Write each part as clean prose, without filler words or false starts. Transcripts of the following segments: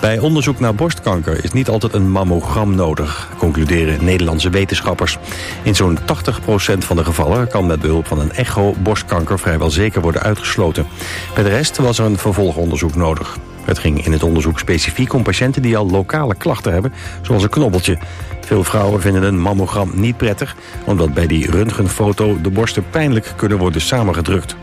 Bij onderzoek naar borstkanker is niet altijd een mammogram nodig, concluderen Nederlandse wetenschappers. In zo'n 80% van de gevallen kan met behulp van een echo borstkanker vrijwel zeker worden uitgesloten. Bij de rest was er een vervolgonderzoek nodig. Het ging in het onderzoek specifiek om patiënten die al lokale klachten hebben, zoals een knobbeltje. Veel vrouwen vinden een mammogram niet prettig, omdat bij die röntgenfoto de borsten pijnlijk kunnen worden samengedrukt.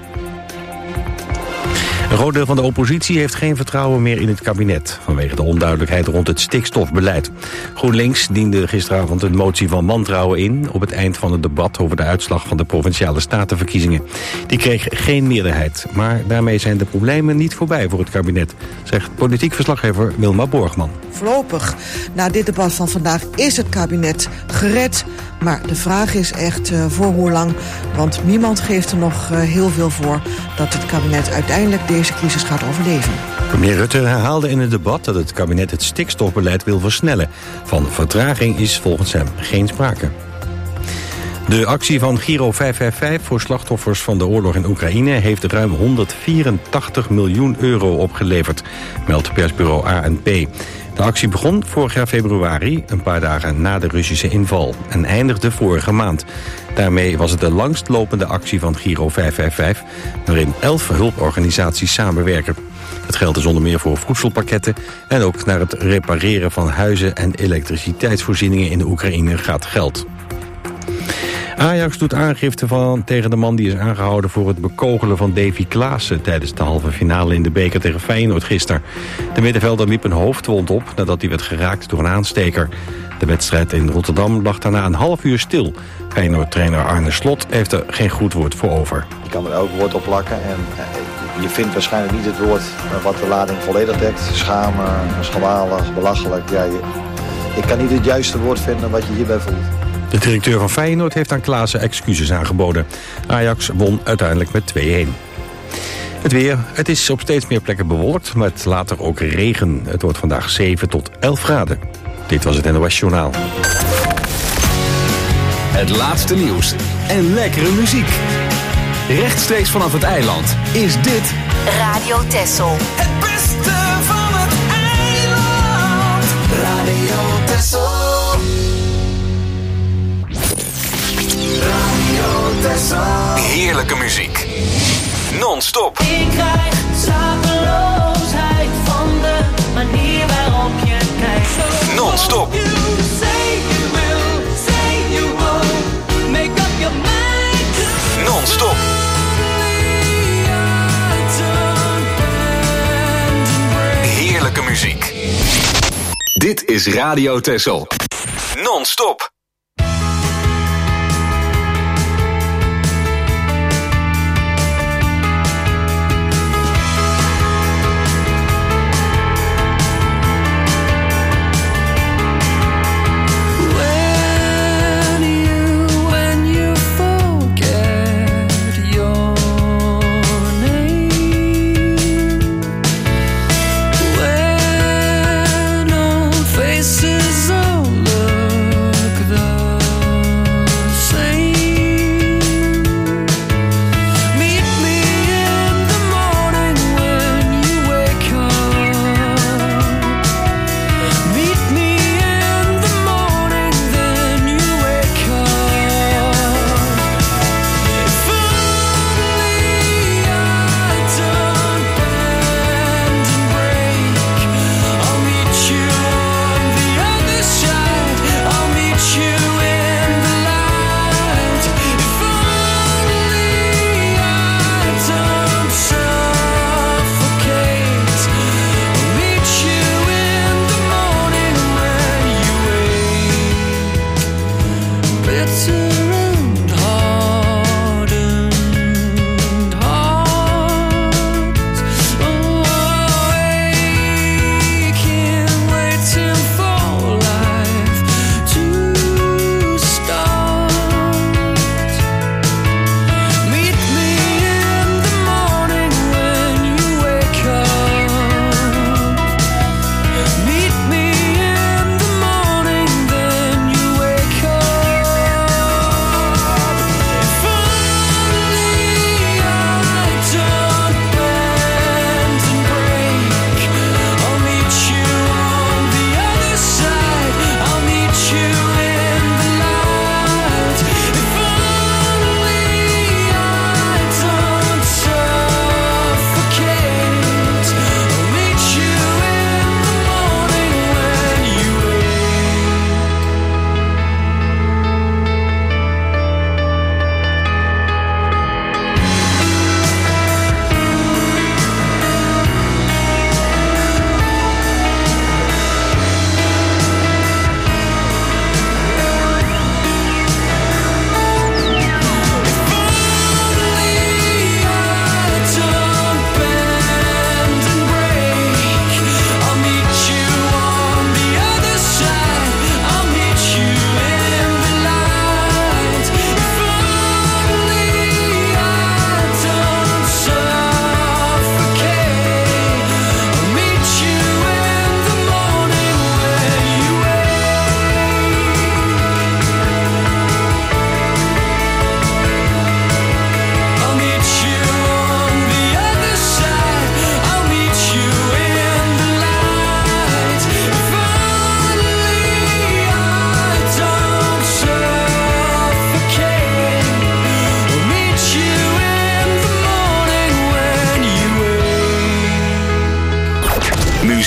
Een groot deel van de oppositie heeft geen vertrouwen meer in het kabinet, vanwege de onduidelijkheid rond het stikstofbeleid. GroenLinks diende gisteravond een motie van wantrouwen in op het eind van het debat over de uitslag van de Provinciale Statenverkiezingen. Die kreeg geen meerderheid, maar daarmee zijn de problemen niet voorbij voor het kabinet, zegt politiek verslaggever Wilma Borgman. Voorlopig, na dit debat van vandaag, is het kabinet gered. Maar de vraag is echt voor hoe lang, want niemand geeft er nog heel veel voor dat het kabinet uiteindelijk deze crisis gaat overleven. Premier Rutte herhaalde in het debat dat het kabinet het stikstofbeleid wil versnellen. Van vertraging is volgens hem geen sprake. De actie van Giro 555 voor slachtoffers van de oorlog in Oekraïne heeft ruim 184 miljoen euro opgeleverd, meldt persbureau ANP. De actie begon vorig jaar februari, een paar dagen na de Russische inval, en eindigde vorige maand. Daarmee was het de langstlopende actie van Giro 555, waarin 11 hulporganisaties samenwerken. Het geld is onder meer voor voedselpakketten en ook naar het repareren van huizen en elektriciteitsvoorzieningen in de Oekraïne gaat geld. Ajax doet aangifte tegen de man die is aangehouden voor het bekogelen van Davy Klaassen tijdens de halve finale in de beker tegen Feyenoord gisteren. De middenvelder liep een hoofdwond op nadat hij werd geraakt door een aansteker. De wedstrijd in Rotterdam lag daarna een half uur stil. Feyenoord-trainer Arne Slot heeft er geen goed woord voor over. Je kan er elk woord op plakken en je vindt waarschijnlijk niet het woord wat de lading volledig dekt. Schamen, schandalig, belachelijk. Ja, ik kan niet het juiste woord vinden wat je hierbij voelt. De directeur van Feyenoord heeft aan Klaassen excuses aangeboden. Ajax won uiteindelijk met 2-1. Het weer. Het is op steeds meer plekken bewolkt, met later ook regen. Het wordt vandaag 7 tot 11 graden. Dit was het NOS Journaal. Het laatste nieuws en lekkere muziek. Rechtstreeks vanaf het eiland is dit Radio Texel. Het beste van het eiland. Radio Texel. heerlijke muziek. Non-stop. Ik krijg slapeloosheid van de manier waarop je kijkt. Non-stop. You say you will, say you won't. Make up your mind. Non-stop. Heerlijke muziek. Dit is Radio Texel. Non-stop.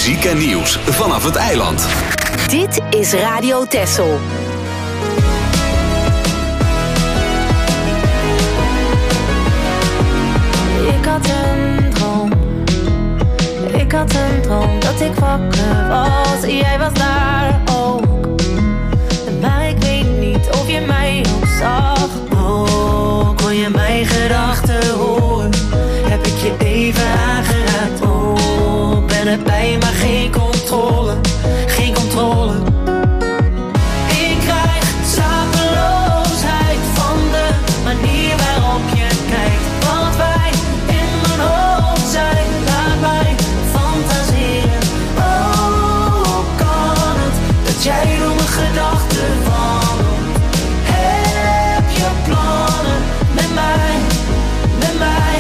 muziek en nieuws vanaf het eiland. Dit is Radio Texel. Ik had een droom dat ik wakker was. Jij was daar ook. Maar ik weet niet of je mij ook zag. Oh, kon je mijn gedachten horen? Heb ik je even aangeraakt? Oh, ben erbij maar geen controle. Geen controle. Ik krijg slapeloosheid van de manier waarop je kijkt. Wat wij in mijn hoofd zijn. Laat mij fantaseren. Oh, hoe kan het dat jij door mijn gedachten wandelt? Heb je plannen met mij, met mij?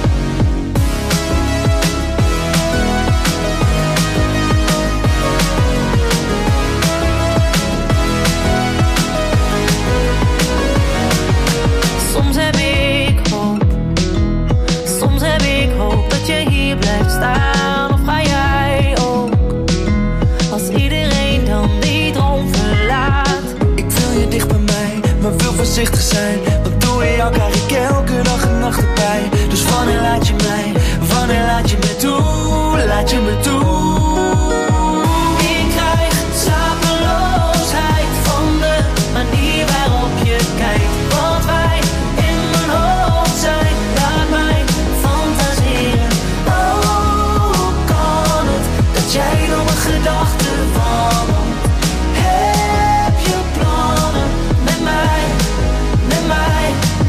Soms heb ik hoop dat je hier blijft staan. Of ga jij ook, als iedereen dan die droom verlaat? Ik wil je dicht bij mij, maar wil voorzichtig zijn. Want door jou krijg ik elke dag en nacht erbij. Dus wanneer laat je mij, wanneer laat je me toe, laat je me toe? Ik krijg slapeloosheid van de manier waarop je kijkt. Wat wij in mijn hoofd zijn, laat mij fantaseren. Oh, hoe kan het dat jij door mijn gedachten wandelt? Heb je plannen met mij, met mij?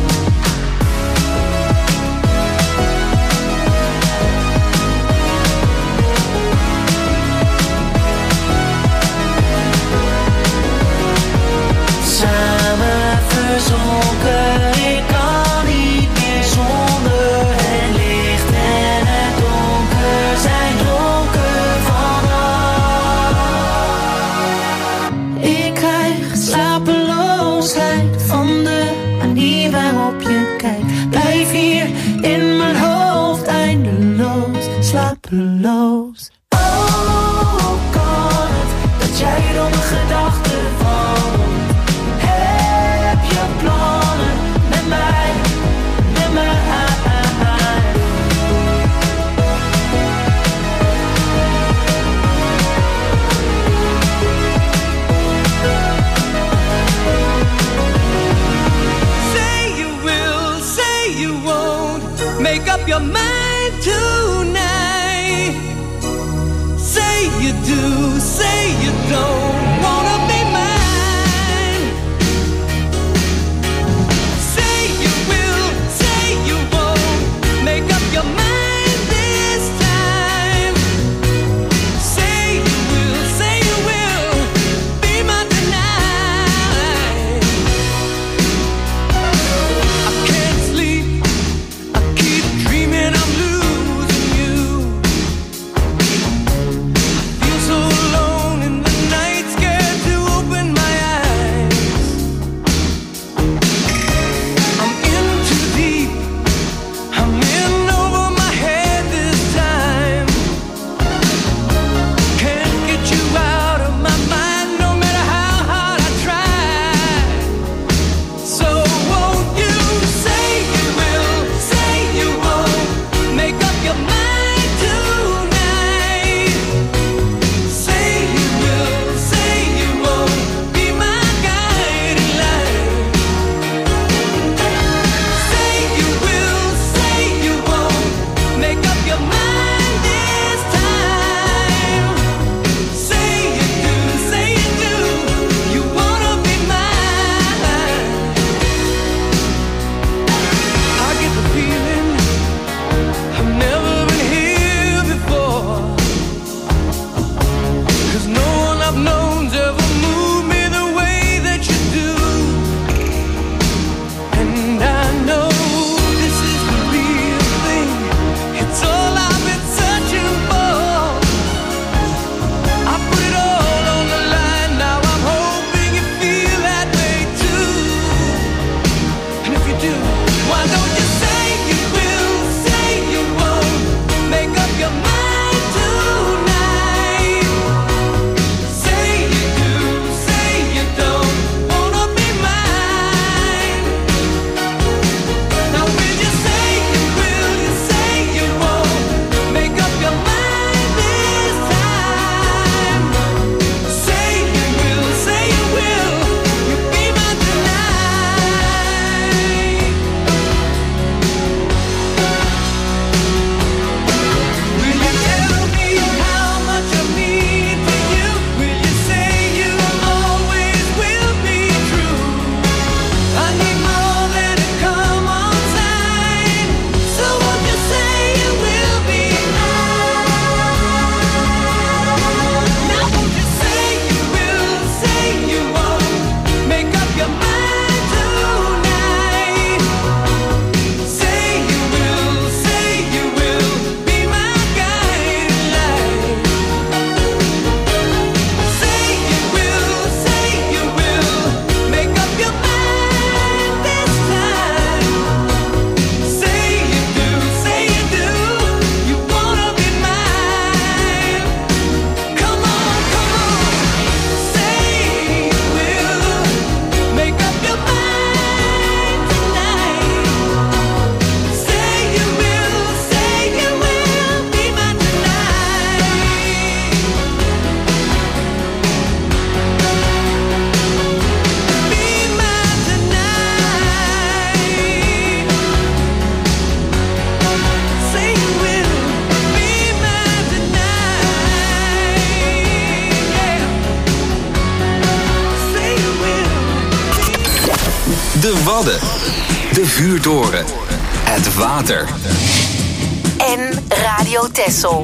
Samen verzonken, ik kan niet meer zonder. Het licht en het donker zijn dronken vanaf. Ik krijg slapeloosheid van de manier waarop je kijkt. Blijf hier in mijn hoofd eindeloos slapeloos. Oh, hoe kan het dat jij door mijn gedachten wandelt? Heb je plannen met mij, met mij? Say you will, say you won't. Make up your mind tonight. Say you do, say you don't wanna be mine. Say you will, say you won't. Make up your mind this time. Say you will be mine tonight. I can't sleep, I keep dreaming I'm losing you. I feel so alone in the night, scared to open my eyes. I'm in too deep, I'm in over my head this time. Can't get you out of my mind, no matter how hard I try. So won't you say you will, say you won't. Make up your mind tonight. Say you will, say you won't. Be my guiding light. Say you will, say you won't. Make up your mind this time. Say you do, say you do. You wanna be mine. I get the feeling I've never been here before. 'Cause no one I've known's ever moved me the way that you do. And I know this is the real thing. It's all I've been searching for. I put it all on the line. Now I'm hoping you feel that way too. And if you do, why don't you say you will, say you won't. Make up your mind tonight. de Wadden, de vuurtoren, het water. En Radio Texel.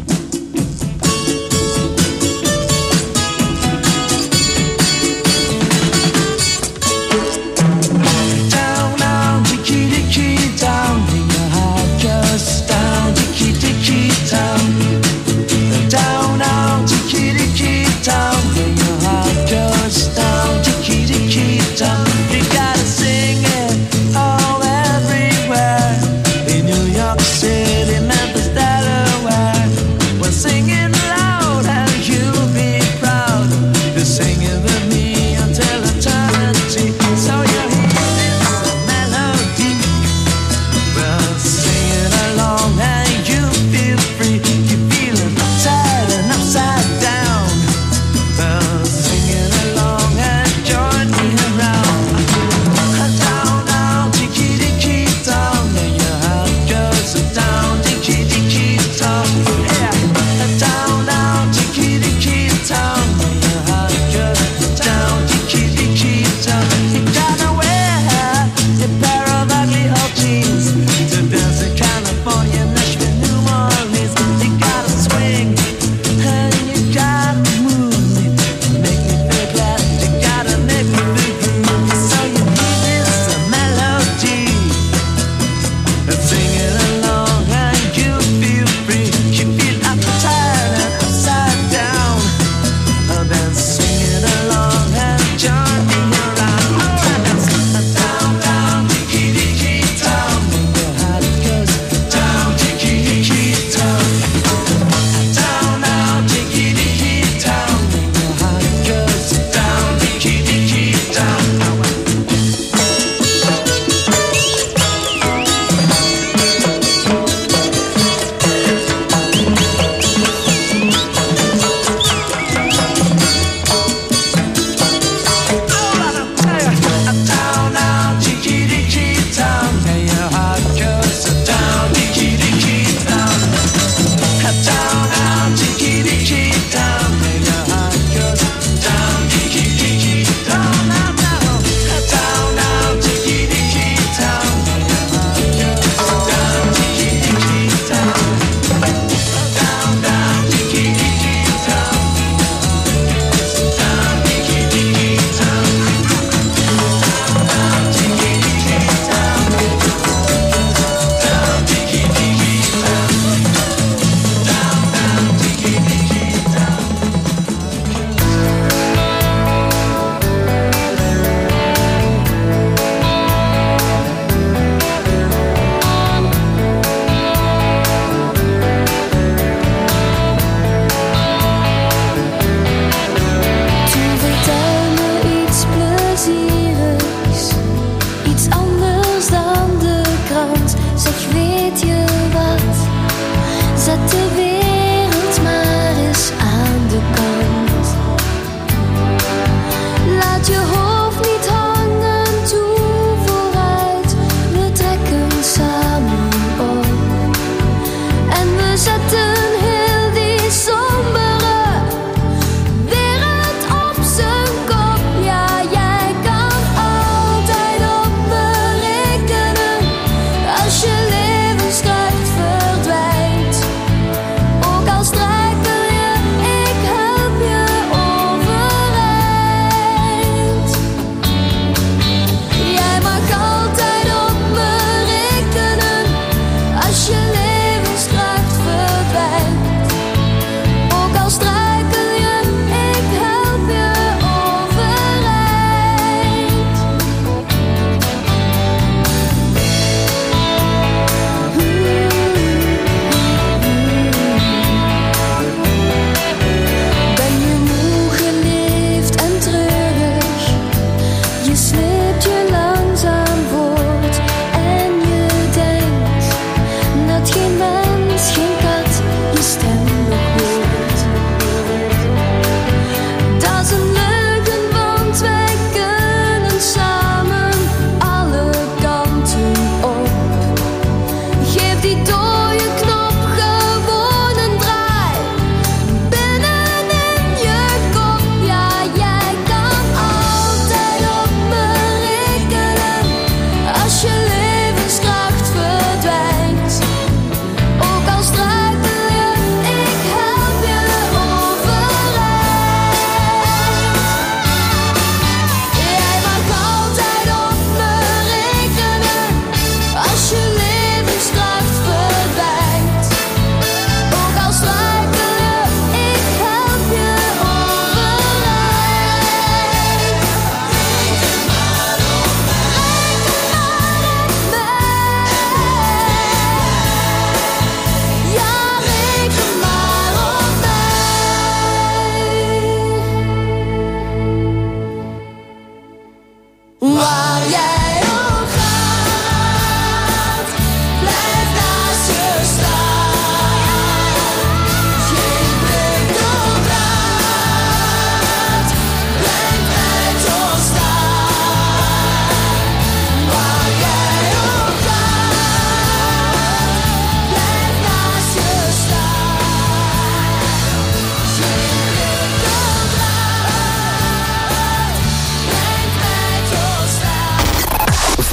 Down, down, tiki tiki down, in your heart just down, tiki tiki down. Down, down, tiki tiki down, in your heart just down, tiki tiki down. You gotta sing it all everywhere, in New York City, Memphis, Delaware.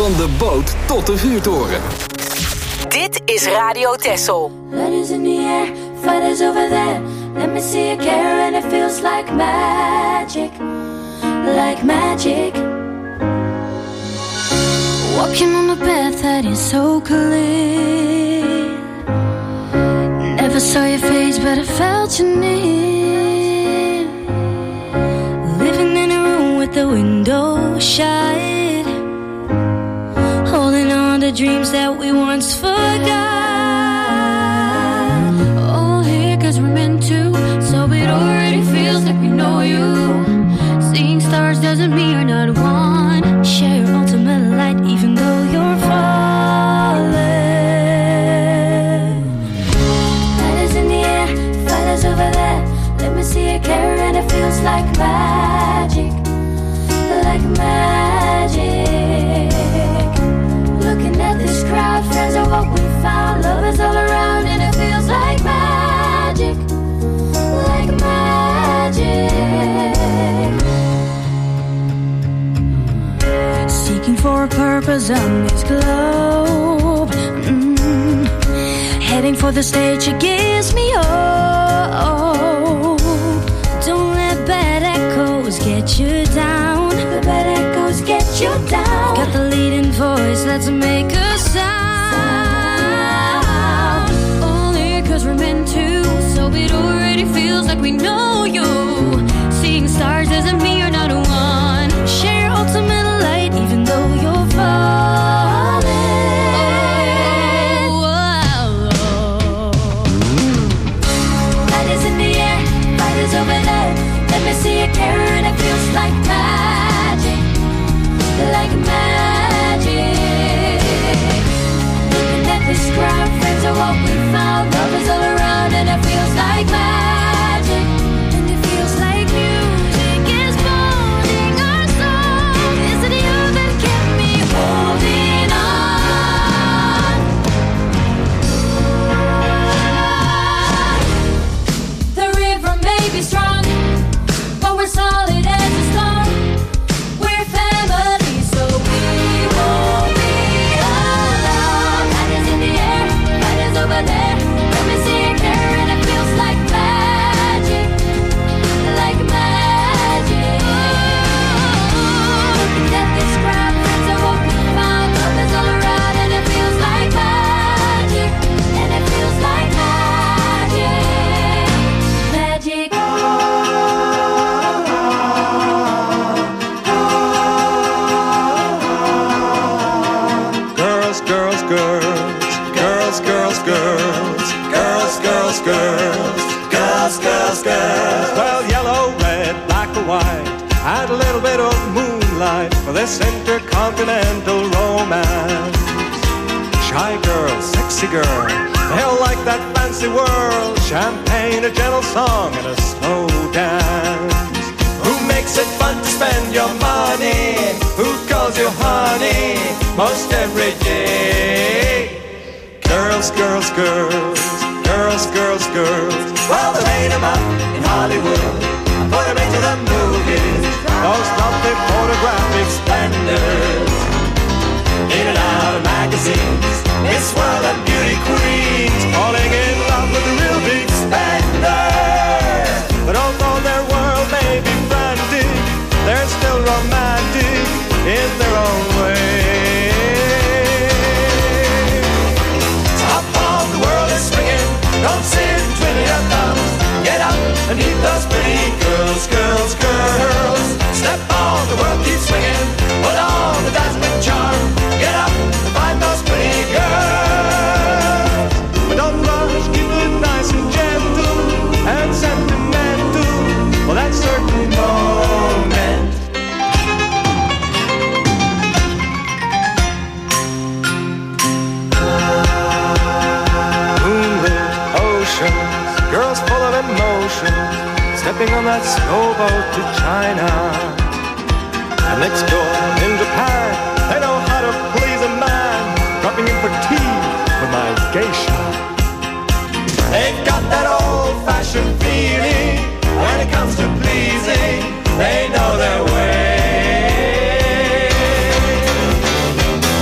Van de boot tot de vuurtoren. Dit is Radio Texel. Letters in the air, fighters over there. Let me see you care and it feels like magic. Like magic. Walking on a path that is so clear. Never saw your face but I felt you near. Living in a room with the window shut, holding on to dreams that we once forgot. All here cause we're meant to, so it already feels like we know you. Seeing stars doesn't mean you're not one. Share your ultimate light even though you're falling. Lighters in the air, fighters over there. Let me see you care and it feels like magic. Like magic. Looking at this crowd, friends are what we found. Love is all around and it feels like magic. Like magic. Seeking for a purpose on this globe. Heading for the stage, it gives me hope. Don't let bad echoes get you down. The bad echoes get you down. Got the leading voice, let's make a sound. Only cause we're meant to, so it already feels like we know you. Seeing stars doesn't mean you're not one. Share your ultimate light even though you're falling. Light is in the air, light is over there. Let me see you care and it feels like magic. Like magic. Looking at this crowd, friends are what we found. Love is all around and it feels like magic. And it feels like music is molding our soul. Is it you that kept me holding on? The river may be strong, but we're solid as a stone. We're family, so we won't be alone. Light is in the air, light is over there. Let me see you care and it feels like magic. Like magic. Looking at this crowd, friends are what we found. Love is all around and it feels like magic. And it feels like magic. Magic. Girls, girls, girls, girls, girls, girls, girls, girls, girls, girls, girls, girls. Well, yellow, red, black or white, add a little bit of moonlight for this intercontinental romance. Shy girl, sexy girl, they'll like that fancy world. Champagne, a gentle song, and a slow dance. Who makes it fun to spend your money? Who calls you honey most every day? Girls, girls, girls, girls, girls, girls. Well, they made them up in Hollywood and put them into the movies. Those lovely photographic splendors, in and out of magazines. Miss World and beauty queens falling in love with the real big spenders. But although their world may be frantic, they're still romantic in their own way. Top of the world is swinging, don't sit twiddling your thumbs. Get up and meet those pretty girls, girls, girls. Step on, the world keeps swinging, put on the dazzling charm. Get up and find those pretty girls. But don't rush, keep it nice and gentle and sentimental for that certain moment. Moonlit oceans, girls full of emotion, stepping on that slow boat to China. And next door in Japan, they know how to please a man, dropping in for tea with my geisha. They've got that old-fashioned feeling when it comes to pleasing. They know their way.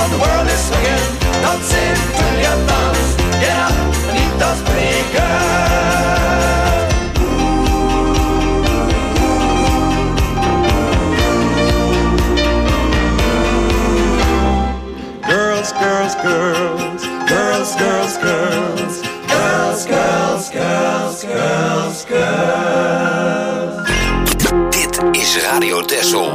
while the world is swinging. Don't sit, twiddle your thumbs. Get up and eat those pretty girls. Girls, girls, girls, girls, girls, girls, girls, girls, girls, girls, girls. Dit is Radio Texel.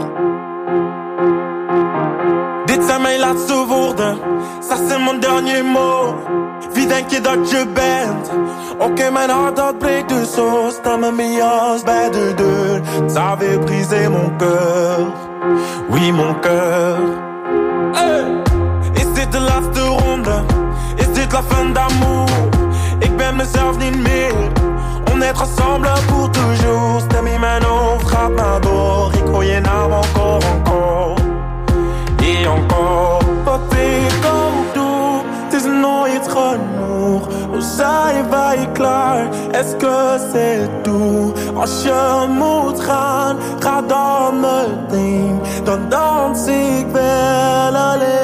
Dit zijn mijn laatste woorden, ça c'est mon dernier mot. Wie denk je dat je bent? Oké, mijn hart dat breekt dus zo. Sta me mijn jas bij de deur. Ça avait brisé mon cœur, oui mon cœur. Hey! Is dit de laatste ronde? Is dit la fin d'amour? Ik ben mezelf niet meer. On est ensemble pour toujours. Stem in mijn hoofd gaat maar door. Ik hoor je naam encore, encore. Et encore. Wat ik ook doe, het is nooit genoeg. Hoe zijn wij klaar? Est-ce que c'est tout? Als je moet gaan, ga dan meteen. Dan dans ik wel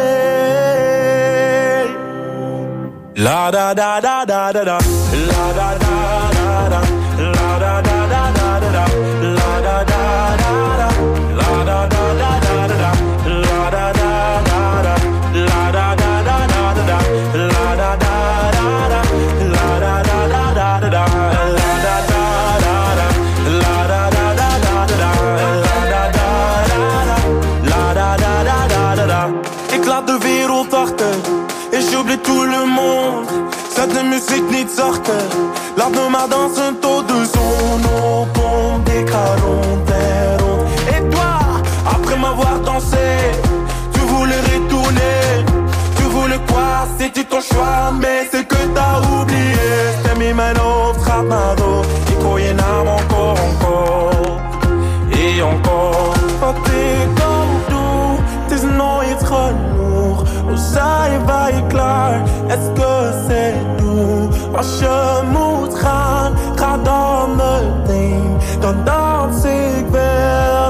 alleen. La da da da da da da. La da da da da. La da da da da da. La da da da da. La da da da da da. La da da da da. La da da da da da. La da da da da. La da da da da da. La da da da da. La da da da da da. La da da da da. La da da da da da. Ik laat de wereld achter. Et j'oublie tout le monde. Zet de muziek niet zachter. Laat me maar dansen tot de zon opkomt. Ik ga rond en rond. Et toi, après m'avoir dansé, tu voulais retourner. Tu voulais quoi? C'était ton choix, mais c'est que t'as oublié. Stem in mijn hoofd gaat maar door. Ik hoor je naam encore, encore. Et encore. Wat ik ook doe, het is nooit genoeg. Hoe zijn wij klaar? Est-ce que c'est tout? Als je moet gaan, ga dan meteen. Dan dans ik wel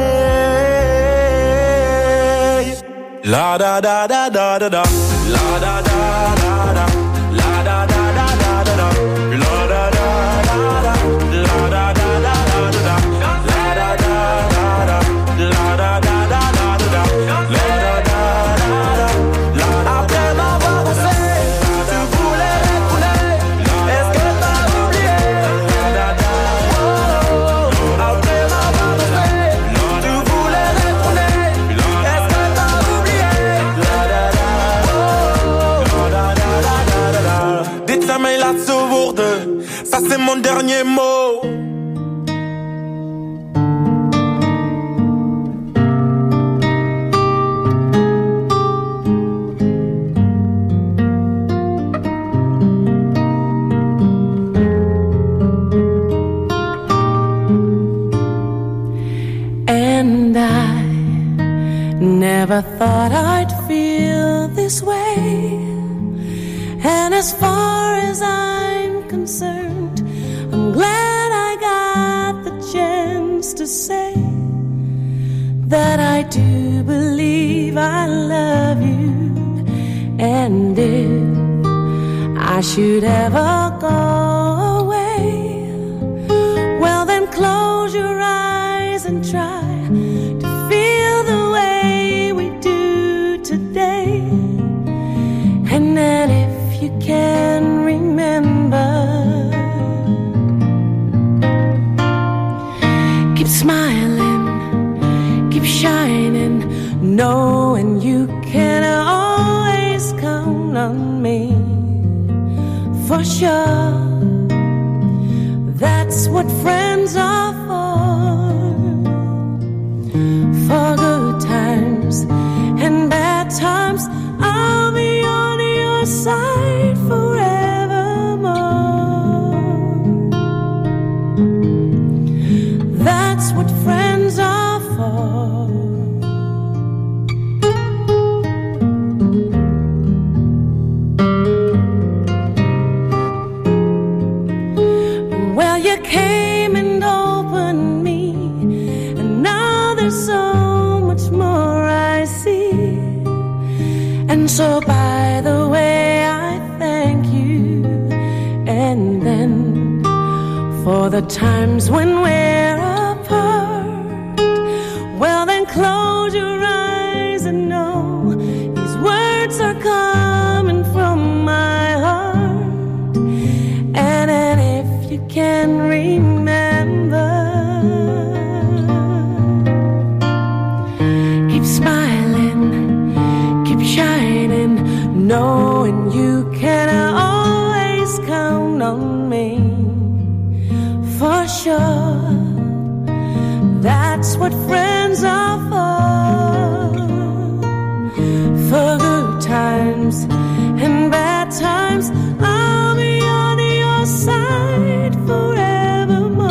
alleen. La da da da da da da. La da da da da. La da da da da da. La da da da da. La da da da da da. La da da da da. La da da da da da. La da da da. Après m'avoir dansé, tu voulais retourner. Est-ce que t'as oublié? Après m'avoir dansé, tu voulais retourner. Est-ce que t'as oublié? Dit zijn mijn laatste woorden, ça c'est mon dernier mot. And I never thought I'd feel this way. And as far as I'm concerned, I'm glad I got the chance to say that I do believe I love you. And if I should ever go away, well then close your eyes and try to feel the way we do today. And then if you can remember, keep smiling, keep shining, knowing you can always count on me. For sure, that's what friends are for good times and bad times. I'll be on your side forevermore. That's what friends are for. Well, you came and opened And so by the way, I thank you. And then for the times when we're apart, well then close your eyes and know these words are coming from my heart. And then if you can remember, keep smiling, keep shining, knowing you can always count on me. For sure, that's what friends are for. For good times and bad times, I'll be on your side forevermore.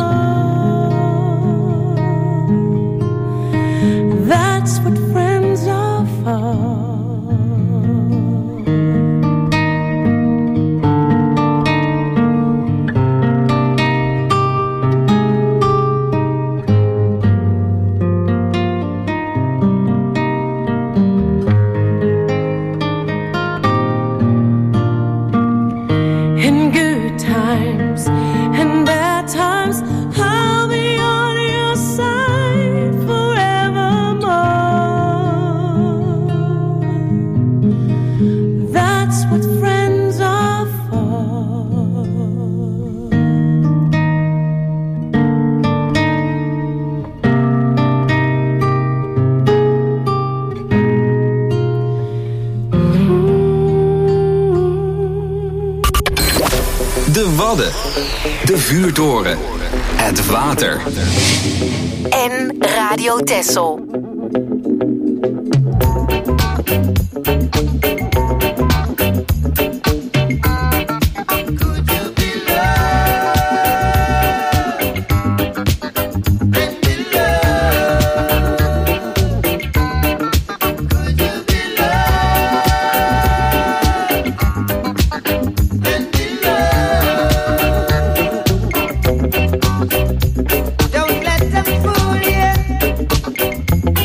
That's what friends are for. De vuurtoren, het water en Radio Texel. Don't let them fool you.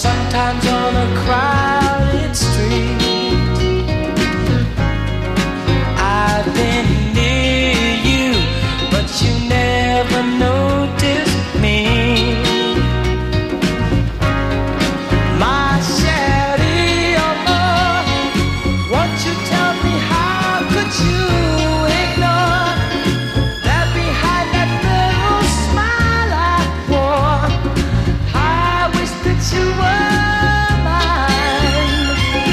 sometimes on a crowded street. I've been near you, but you never noticed me. My Sherry, oh, won't you tell me how could you ignore that behind that little smile I wore? I wish that you were mine.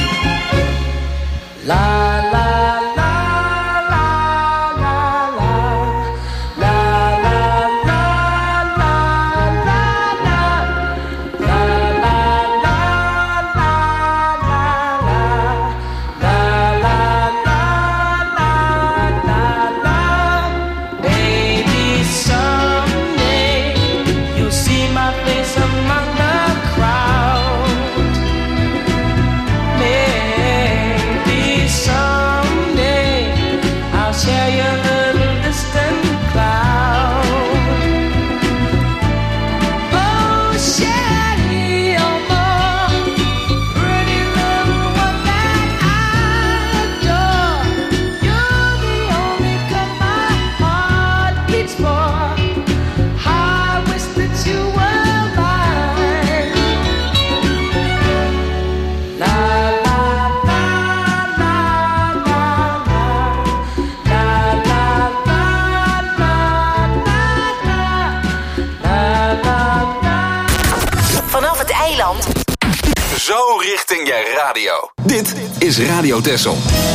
La la la la la la la la la baby, someday you'll see my face among the crowd. Maybe someday I'll share your little distant cloud. Oh, Sherry, oh, pretty little one that I adore. You're the only girl my heart beats for. I wish that you were mine. La la la la la la la la la. Vanaf het eiland. Zo richting je radio. Dit is Radio Texel.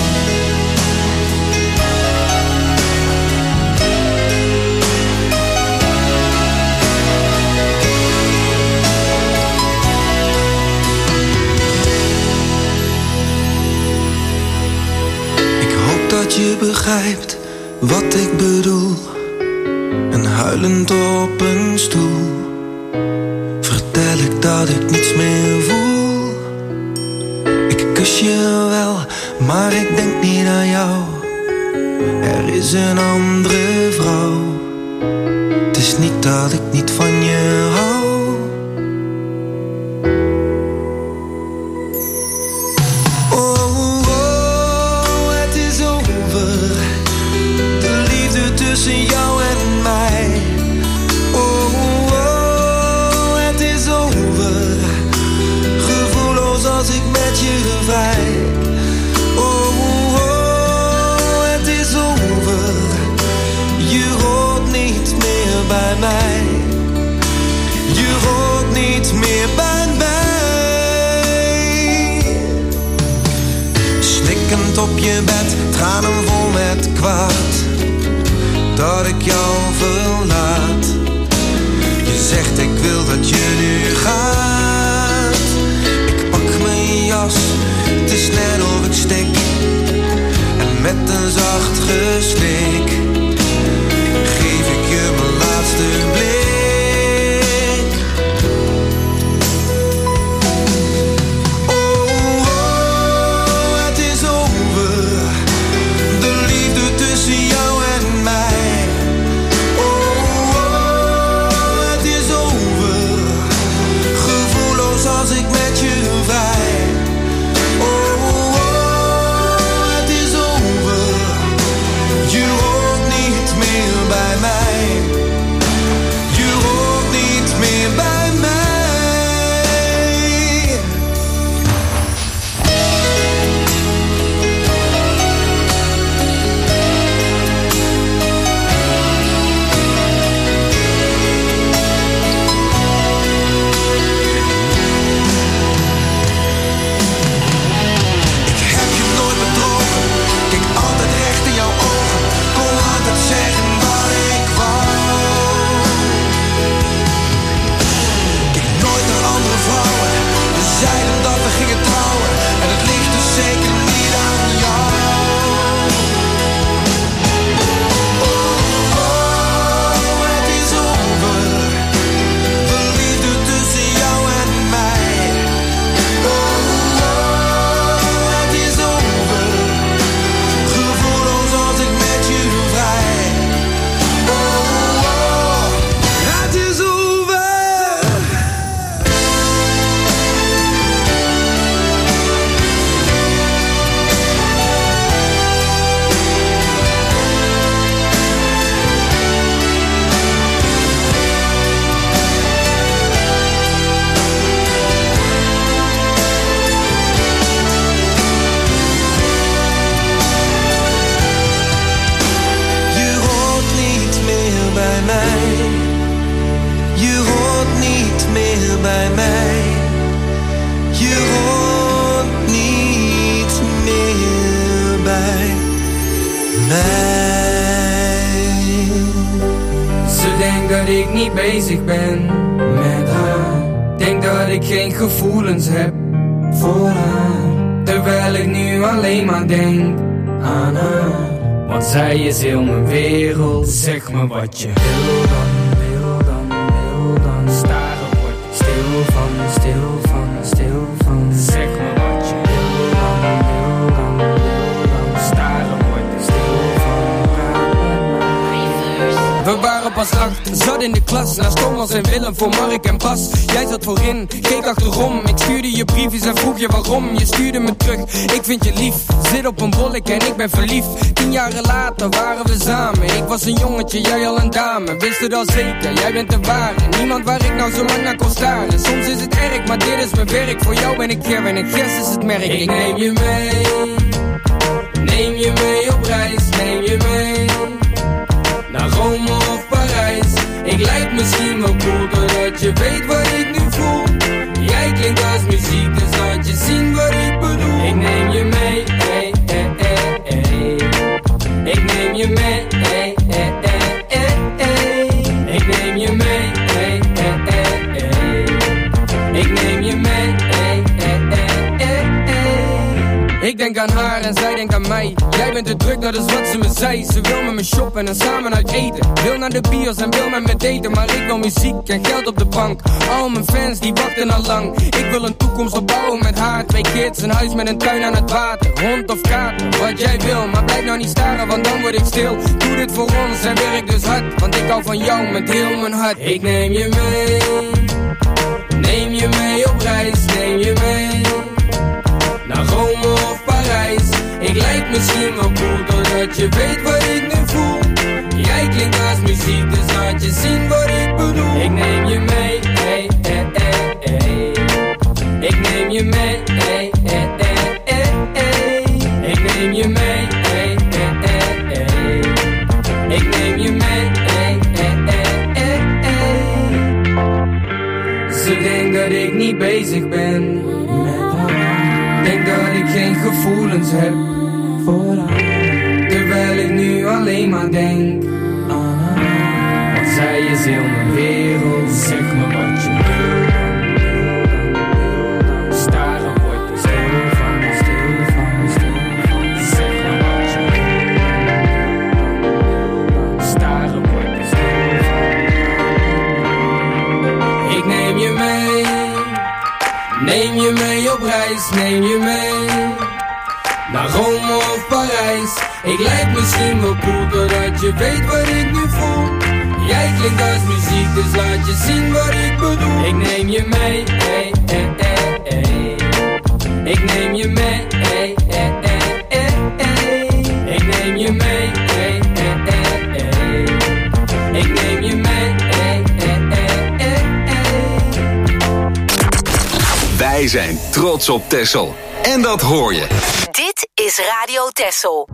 Ik hoop dat je begrijpt wat ik bedoel. En huilend op een stoel vertel ik dat ik niets meer voel. Ik kus je wel, maar ik denk niet aan jou. Er is een andere vrouw. Het is niet dat ik niet van je hou. Het is over. De liefde tussen jou en mij. Het is over. Gevoelloos als ik met je vrij. Het is over. Je hoort niet meer bij mij. Je hoort niet meer bij mij. Snikkend op je bed, tranen vol met kwaad. Dat ik jou verlaat. Je zegt ik wil dat je nu gaat. Ik pak mijn jas, het is net of ik stik. En met een zacht gesnik geef ik je mijn laatste blik. Het is over. De liefde tussen jou en mij. Het is over. Gevoelloos als ik met je vrij. Het is over. You meer bij mij. Je hoort niet meer bij mij. Ze denkt dat ik niet bezig ben met haar. Denk dat ik geen gevoelens heb voor haar. Terwijl ik nu alleen maar denk aan haar. Want zij is heel mijn wereld. Zeg me wat je wil dan, wil dan, wil dan. Staren word ik stil van, stil van, stil van. Zeg me wat je wil dan, wil dan, wil dan. Staren word ik stil van. We waren pas 8, zat in de klas. Naast Thomas en Willem voor Mark en Bas. Jij zat voorin, keek achterom. Ik stuurde je briefjes en vroeg je waarom. Je stuurde me terug, ik vind je lief. Zit op een bollek en ik ben verliefd. 10 jaren later waren we samen. Ik was een jongetje, jij al een dame. Wist het al zeker, jij bent de ware. Niemand waar ik nou zo lang naar kon staren. Soms is het erg, maar dit is mijn werk. Voor jou ben ik Ger en Gers is het merk. Ik neem je mee. Neem je mee op reis, neem je mee. Naar Rome of Parijs. Ik lijk misschien wel cool, doordat je weet wat ik nu voel. Jij klinkt als muziek, dus laat je zien wat ik bedoel. Ik neem je mee, hey, hey, hey, hey. Ik neem je mee, hey, hey, hey, hey, hey. Ik neem je mee, hey, hey, hey, hey. Ik neem je mee, hey, hey, hey, hey, hey. Ik denk aan haar en zij denkt aan mij. Jij bent te druk, dat is wat ze me zei. Ze wil met me shoppen en samen uit eten. Wil naar de bios en wil met me daten. Maar ik wil muziek en geld op de bank. Al mijn fans die wachten al lang. Ik wil een toekomst opbouwen met haar. 2 kids, een huis met een tuin aan het water. Hond of kater, wat jij wil. Maar blijf nou niet staren, want dan word ik stil. Doe dit voor ons en werk dus hard. Want ik hou van jou met heel mijn hart. Ik neem je mee. Neem je mee op reis, neem je mee. Naar Rome of Parijs. Ik lijk misschien wel cool, doordat je weet wat ik nu voel. Jij klinkt als muziek, dus laat je zien wat ik bedoel. Ik neem je mee, hey, hey, hey, hey. Ik neem je mee, hey, hey, hey, hey, hey. Ik neem je mee, hey, hey, hey, hey. Ik neem je mee, hey, hey, hey, hey, hey. Ze denkt dat ik niet bezig ben met haar. Denk dat ik geen gevoelens heb voor haar. Terwijl ik nu alleen maar denk aan haar. Want zij is heel mijn wereld. Zeg me wat je wil dan, wil dan, wil dan. Staren word ik stil van, stil van, stil van. Zeg me wat je wil dan, wil dan. Staren word ik stil van. Ik neem je mee. Neem je mee op reis, neem je mee. Naar Rome of Parijs. Ik lijk misschien wel cool, doordat je weet wat ik nu voel. Jij klinkt als muziek, dus laat je zien wat ik bedoel. Ik neem je mee, hey, hey, hey, hey. Ik neem je mee, hey, hey, hey, hey, hey. Ik neem je mee, hey, hey, hey, hey. Ik neem je mee, hey, hey, hey, hey, hey. Wij zijn trots op Texel. En dat hoor je. Dit is Radio Texel.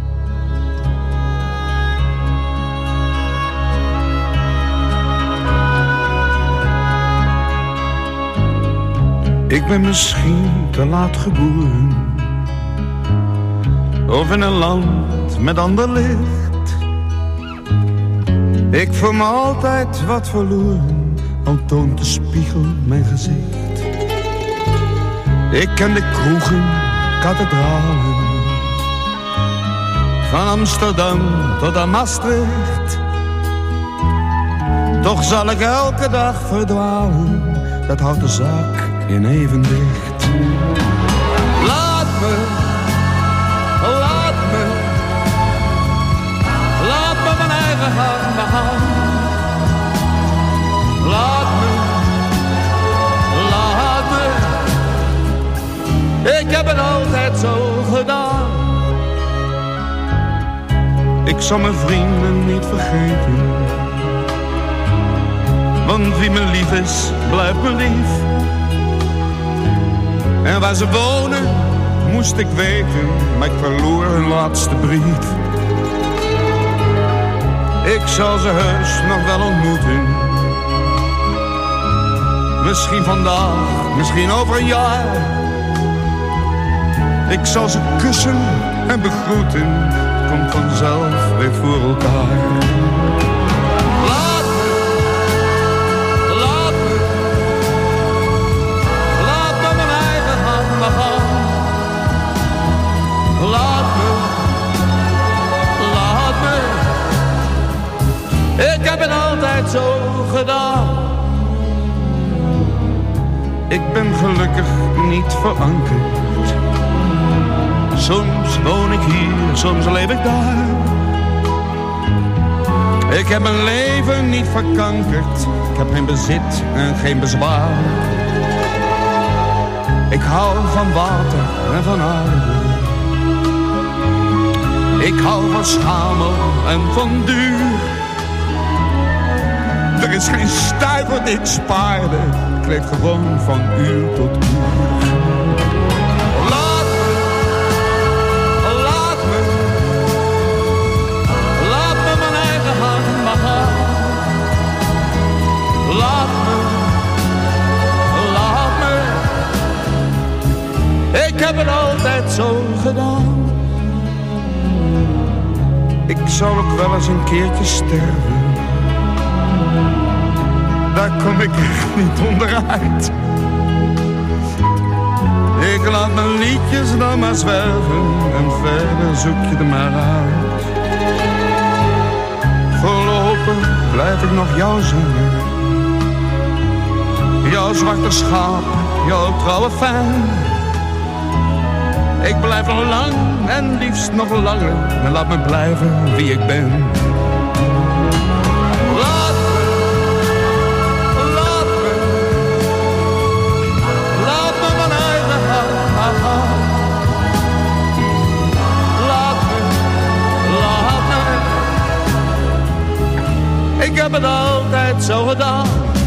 Ik ben misschien te laat geboren, of in een land met ander licht. Ik voel me altijd wat verloren, al toont de spiegel mijn gezicht. Ik ken de kroegen, kathedralen, van Amsterdam tot aan Maastricht. Toch zal ik elke dag verdwalen, dat houdt de zaak in evenwicht. Laat me, laat me, laat me mijn eigen hand behouden. Laat me, laat me, ik heb het altijd zo gedaan. Ik zal mijn vrienden niet vergeten, want wie me lief is, blijft me lief. En waar ze wonen, moest ik weten, maar ik verloor hun laatste brief. Ik zal ze heus nog wel ontmoeten, Misschien vandaag, misschien over een jaar. Ik zal ze kussen en begroeten. Het komt vanzelf weer voor elkaar. Laat me mijn eigen hand maar gaan. Laat me. Ik heb het altijd zo gedaan. Ik ben gelukkig niet verankerd. Soms woon ik hier, soms leef ik daar. Ik heb mijn leven niet verkankerd. Ik heb geen bezit en geen bezwaar. Ik hou van water en van aarde. Ik hou van schamel en van duur. Er is geen stuiver die ik spaarde. Ik leef gewoon van uur tot uur. Laat me mijn eigen hand maar gaan. Laat me. Ik heb het altijd zo gedaan. Ik zal ook wel eens een keertje sterven. Daar kom ik echt niet onderuit. Ik laat mijn liedjes dan maar zwerven. En verder zoek je er maar uit. Voorlopig blijf ik nog jou zingen. Jouw zwarte schaap, jouw trouwe fan. Ik blijf nog lang en liefst nog langer. En laat me blijven wie ik ben. Laat me mijn eigen hand maar gaan. Laat me. Ik heb het altijd zo gedaan.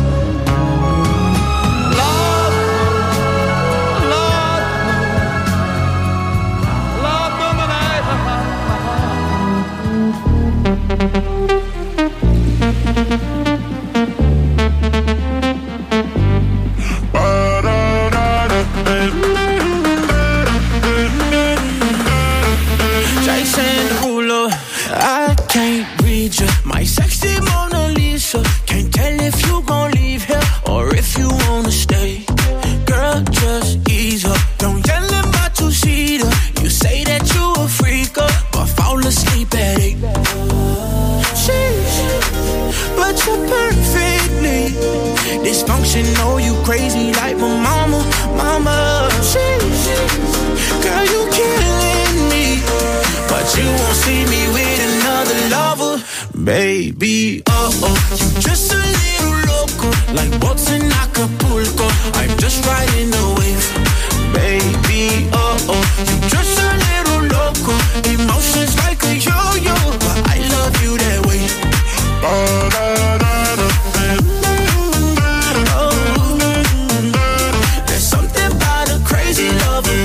Jason Derulo, I can't read you. My sexy Mona Lisa. Can't tell if you gon' leave here or if you wanna stay. Girl, just ease up. Don't yell in my two-seater. You say that you a freak up, but fall asleep at 8. Sheesh, but you're perfectly dysfunctional. You crazy like my mama. Sheesh, girl, you killing me, but you won't see me with another lover. Baby, you just a little loco, like boats in Acapulco. I'm just riding the wave. Baby, you just a little loco, emotions like a yo-yo, but I love you that way. There's something about a crazy lover.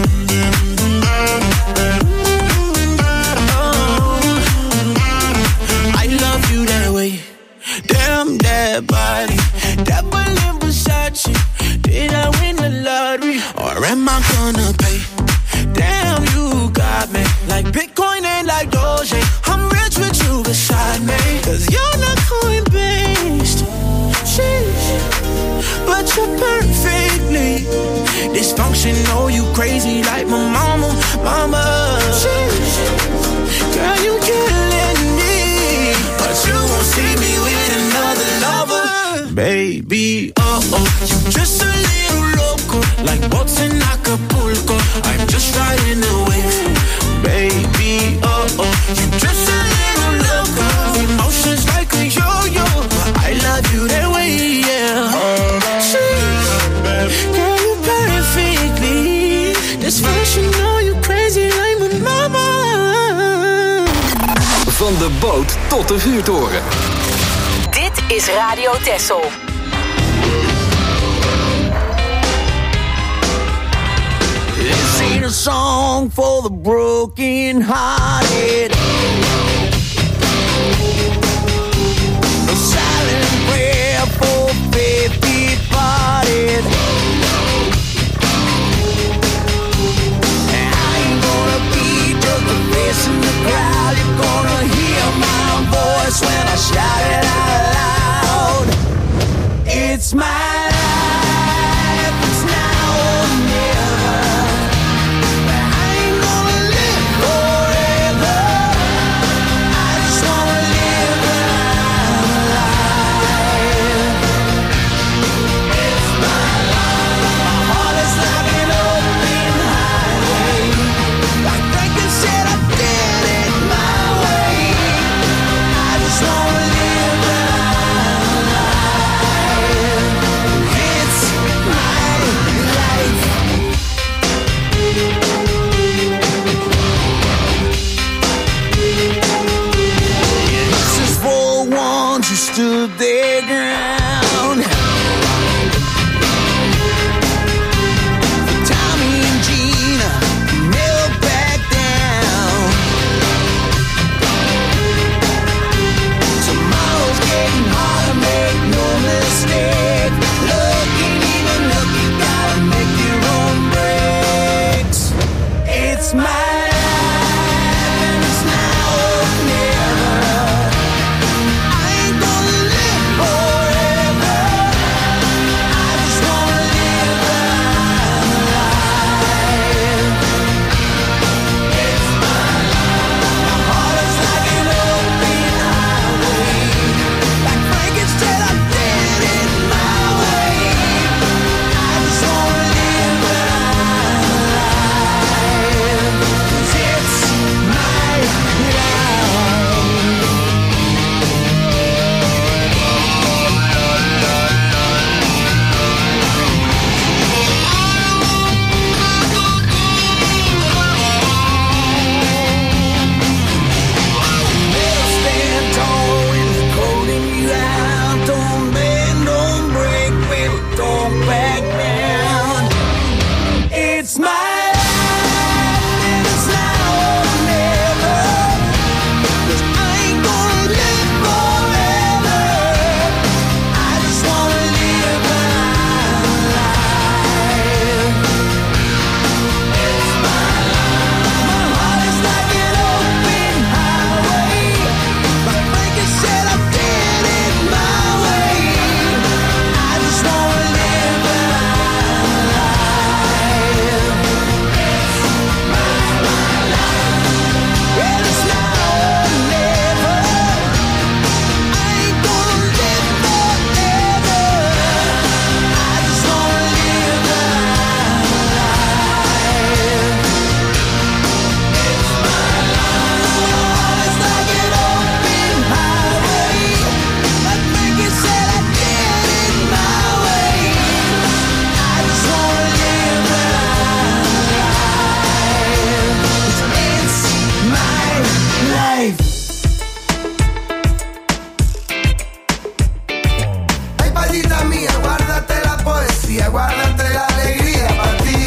I love you that way. Damn that body, devil in Versace. Did I win the lottery or am I gonna pay? Damn, you got me like Bitcoin and like Doge. I'm rich with you beside me, 'cause you're not coin-based. Sheesh, but you're perfectly dysfunctional. You crazy like my mama. Sheesh, girl, you killing me, but you won't see me with another lover. Baby, you just a little loco, like boats in Acapulco. I'm just riding the wave. Baby, you just a little loco, emotions like a yo-yo, but I love you that way, yeah. Sheesh, girl, you perfectly dysfunctional. You crazy like my mama. Van de boot tot de vuurtoren. Dit is Radio Texel. This ain't a song for the broken-hearted. A silent prayer for faith departed. It's my life, it's now or never. I ain't gonna live forever. I just wanna live when I'm alive. It's my life. My heart is like an open highway. Like Franklin said, I did it my way. I just wanna live when I'm alive. It's my life. This is for ones who stood their ground. For Tommy and Gina, who never backed down. Tomorrow's getting harder, make no mistake. Look ain't even look, you gotta make your own breaks. It's my life, and it's now or never. I ain't gonna live forever. I just wanna live when I'm alive. It's my life. My heart is like an open highway. Like Frankenstein, I did it my way. I just wanna live when I'm alive. 'Cause it's my life. Better stand tall when it's holding you out. Don't bend, don't break, baby, don't back down. It's my life, and it's now or never. 'Cause I ain't gonna live forever. I just wanna live when I'm alive. It's my life. My heart is like an open highway. Like Franklin said, I did it my way. I just wanna live when I'm alive. It's my life. And it's now or never. I ain't gonna live forever. I just wanna live when I'm alive. It's my life. My heart is like an open highway. Like Frankie said, I did it my way. I just wanna live when I'm alive. It's my life. Ay, palita mía, guárdate la poesía, guárdate la alegría para ti.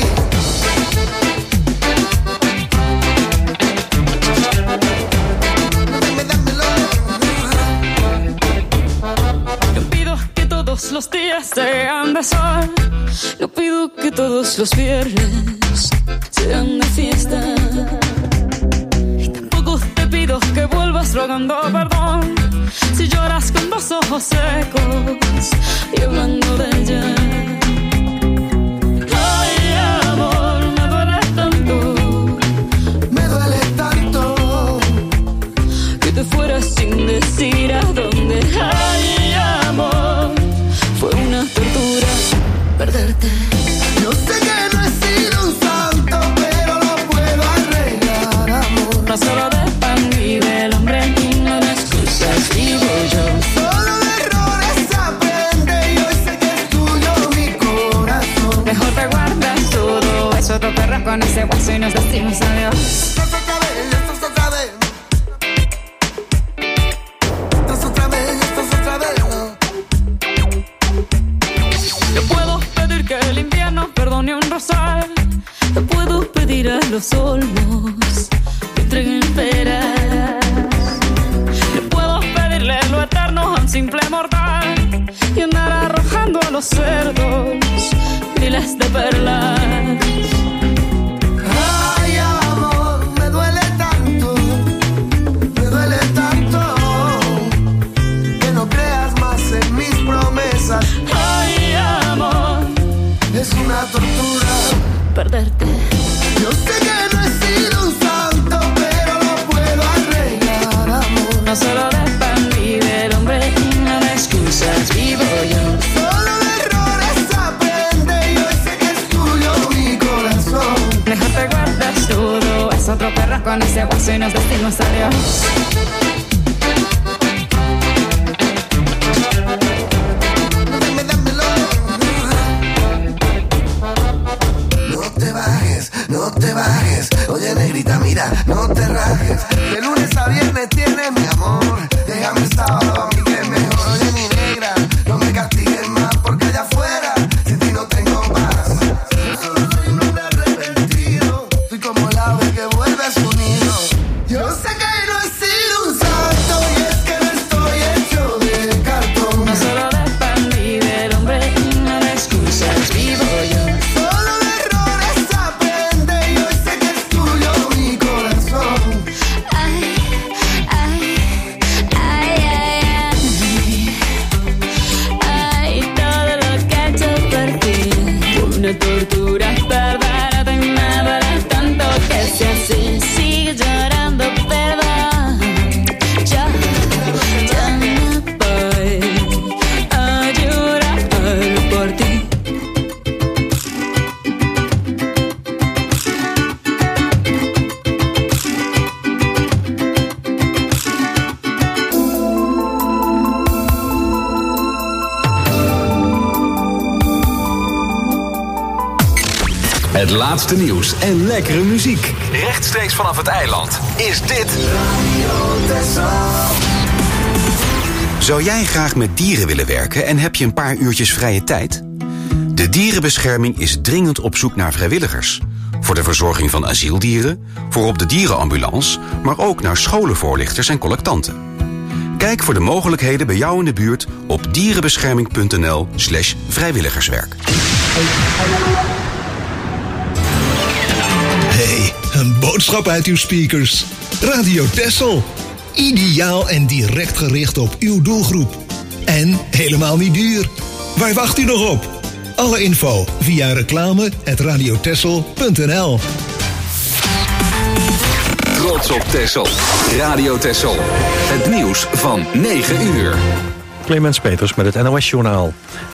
No pido que todos los días sean de sol. No pido que todos los viernes sean de fiesta. Y tampoco te pido que vuelvas rogando perdón si lloras con los ojos secos y hablando de ella. Ay, amor, me duele tanto. Me duele tanto. Que te fueras sin decir a dónde. Ay, amor, fue una tortura perderte. Yo sé que no he sido un santo, pero lo puedo arreglar, amor. No solo de pan vive el hombre y no de excusas vivo yo. Solo de errores aprende y hoy sé que es tuyo mi corazón. Mejor te guardas todo eso, te perras con ese hueso y nos decimos adiós. Esto es otra vez, esto es otra vez. Esto es otra vez, esto es otra vez. Yo puedo pedir que el invierno perdone un rosal. Yo puedo pedir a los olmos que entreguen peras. Yo puedo pedirle lo eterno a un simple mortal y andar arrojando a los cerdos miles de perlas. Ay, amor, me duele tanto que no creas más en mis promesas. Ay, con ese guaso y nos decimos adiós. No te bajes, oye negrita, mira, no te rajes. De lunes a viernes tienes mi amor. Déjame el sábado a mí que es mejor. Oye mi negra, no me castigues más porque allá afuera sin ti no tengo paz. Yo solo soy un hombre arrepentido. Soy como el ave que vuelve a su nido. Yo sé que no he sido un santo y es que no estoy hecho de cartón. No solo dependí del hombre, no de excusas vivo yo. Tortura perderte y me duele tanto que sea así. Sigue llorando, perdón. Ya no voy a llorar por ti. Het laatste nieuws en lekkere muziek. Rechtstreeks vanaf het eiland is dit Zou jij graag met dieren willen werken en heb je een paar uurtjes vrije tijd? De dierenbescherming is dringend op zoek naar vrijwilligers. Voor de verzorging van asieldieren, voor op de dierenambulance, maar ook naar scholenvoorlichters en collectanten. Kijk voor de mogelijkheden bij jou in de buurt op dierenbescherming.nl/vrijwilligerswerk. Hey, een boodschap uit uw speakers. Radio Texel. Ideaal en direct gericht op uw doelgroep. En helemaal niet duur. Waar wacht u nog op? Alle info via reclame@radiotexel.nl. Trots op Texel. Radio Texel. Het nieuws van 9 uur. Clemens Peters met het NOS-journaal.